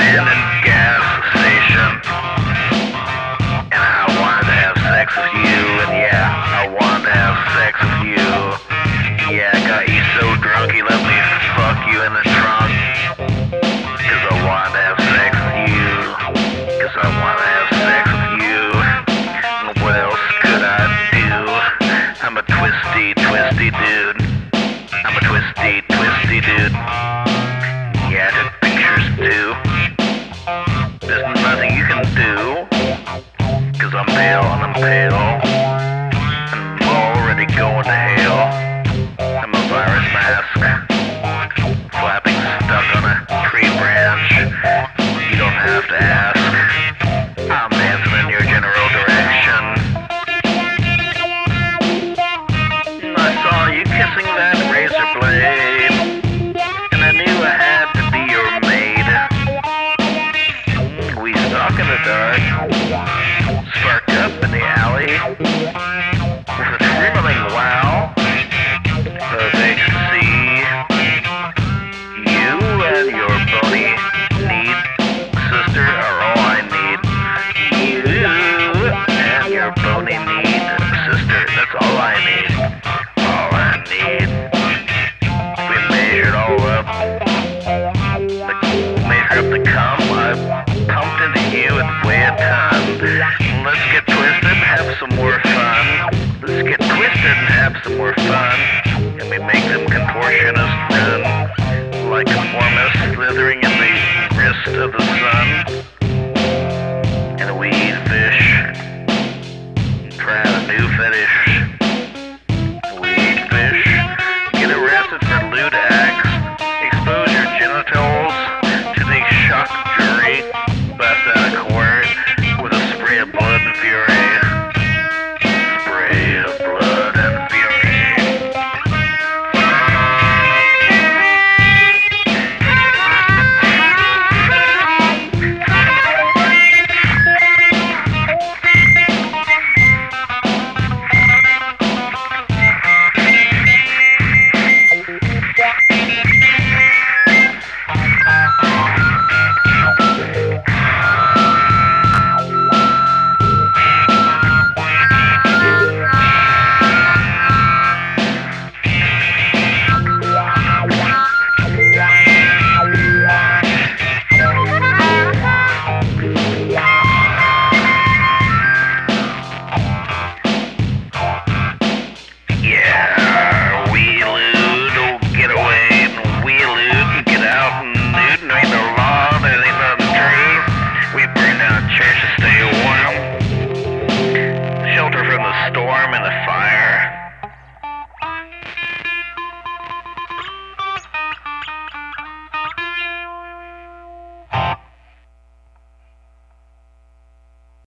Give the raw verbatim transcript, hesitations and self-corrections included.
abandoned gas station. And I wanted to have sex with you, and yeah, I wanted to have sex with you. Yeah, I got you so drunk you let me fuck you in the trunk. Cause I wanted to have sex with you. Cause I wanted to have sex with you. And what else could I do? I'm a twisty, twisty dude. I'm a twisty, twisty dude. Yeah, I took pictures too. There's nothing you can do. Cause I'm pale and I'm pale. And I'm already going to hell. I'm a virus mask. Flapping stuck on a tree branch. You don't have to ask. I'm dancing in your general direction. I saw you kissing that razor blade, and I knew I had to be your maid. We stalk in the dark, sparked up in the alley, with a trembling wow of ecstasy. You and your bony need sister are all I need. You and your bony need sister, that's all I need. All I need. We measured all up. The, measure up the cum I pumped into you and weigh a ton. Let's get twisted and have some more fun. Let's get twisted and have some more fun. And we make them contortionists run like a Mormon slithering in the wrist of the sun. And we eat fish. Try a new fetish. We eat fish. Get arrested for lewd acts. Expose your genitals to the shock jury. Bust out of court with a spray of blood and fury. Spray of blood and fury. Yeah.